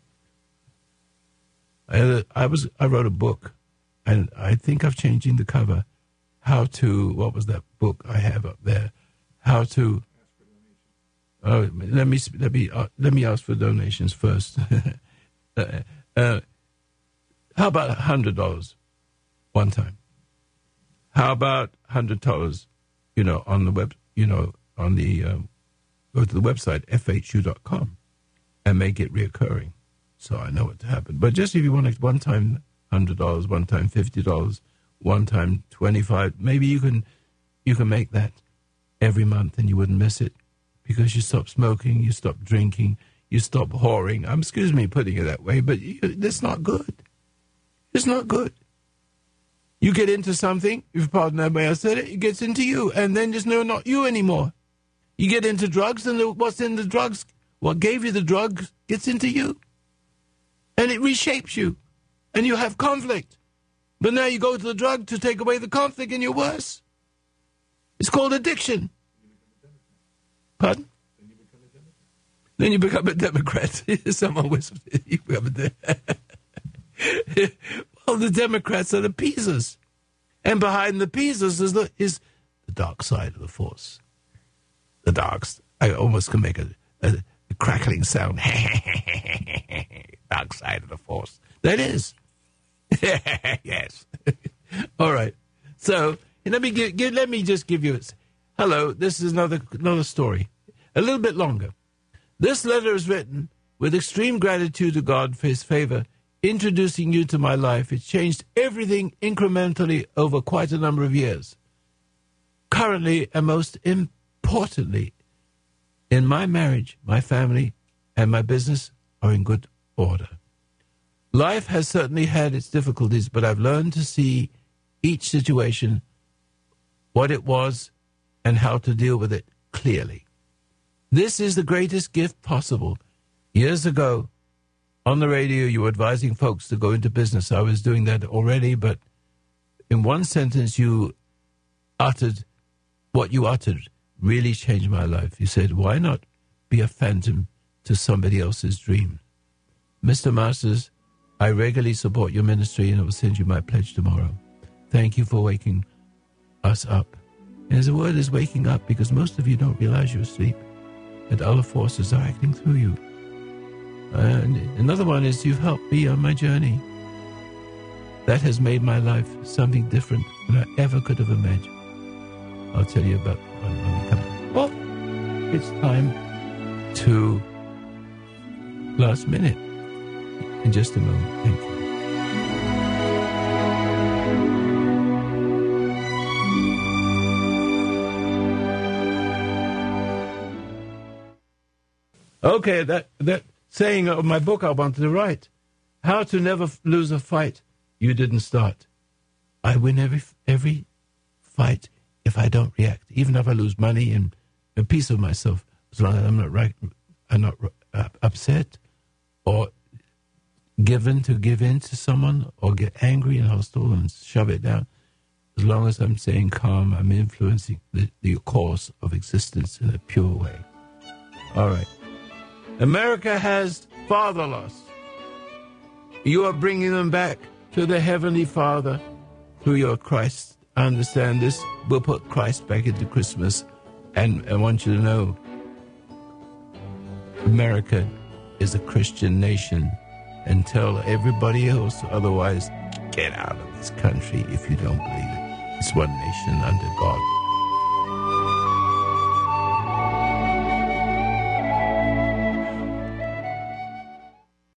I, I was I wrote a book, and I think of changing the cover. How to, what was that book I have up there? How to, oh, let me, let me, uh, let me ask for donations first. uh, uh, how about one hundred dollars one time? How about one hundred dollars, you know, on the web, you know, on the, um, go to the website, F H U dot com, and make it reoccurring, so I know what to happen. But just if you want to one time one hundred dollars, one time fifty dollars, one time twenty-five, maybe you can you can make that every month and you wouldn't miss it because you stop smoking, you stop drinking, you stop whoring. Um, excuse me putting it that way, but you, that's not good. It's not good. You get into something, if you pardon that way I said it, it gets into you, and then there's no not you anymore. You get into drugs, and the, what's in the drugs, what gave you the drugs, gets into you. And it reshapes you, and you have conflict. But now you go to the drug to take away the conflict, and you're worse. It's called addiction. Pardon? Then you become a Democrat. Someone whispered, you become a Democrat. Well, the Democrats are the Pisas. And behind the Pisas is the, is the dark side of the force. The dark side. I almost can make a, a, a crackling sound. Dark side of the force. That is. Yes. All right. So let me give, give, let me just give you a, hello. This is another another story, a little bit longer. This letter is written with extreme gratitude to God for His favor, introducing you to my life. It changed everything incrementally over quite a number of years. Currently, and most importantly, in my marriage, my family, and my business are in good order. Life has certainly had its difficulties, but I've learned to see each situation, what it was, and how to deal with it clearly. This is the greatest gift possible. Years ago, on the radio, you were advising folks to go into business. I was doing that already, but in one sentence, you uttered, what you uttered really changed my life. You said, why not be a phantom to somebody else's dream? Mister Masters, I regularly support your ministry, and I will send you my pledge tomorrow. Thank you for waking us up. And the word is waking up because most of you don't realize you're asleep, and other forces are acting through you. And another one is you've helped me on my journey. That has made my life something different than I ever could have imagined. I'll tell you about when, when we come back. Well, it's time to last minute in just a moment. Thank you. Okay, that that saying of my book I wanted to write, how to never f- lose a fight you didn't start. I win every every fight if I don't react, even if I lose money and a piece of myself, as long as I'm not right, I'm not uh, upset or given to give in to someone or get angry and hostile and shove it down. As long as I'm staying calm, I'm influencing the, the course of existence in a pure way. All right. America has father loss. You are bringing them back to the Heavenly Father through your Christ. I understand this. We'll put Christ back into Christmas. And I want you to know, America is a Christian nation. And tell everybody else otherwise, get out of this country if you don't believe it. It's one nation under God.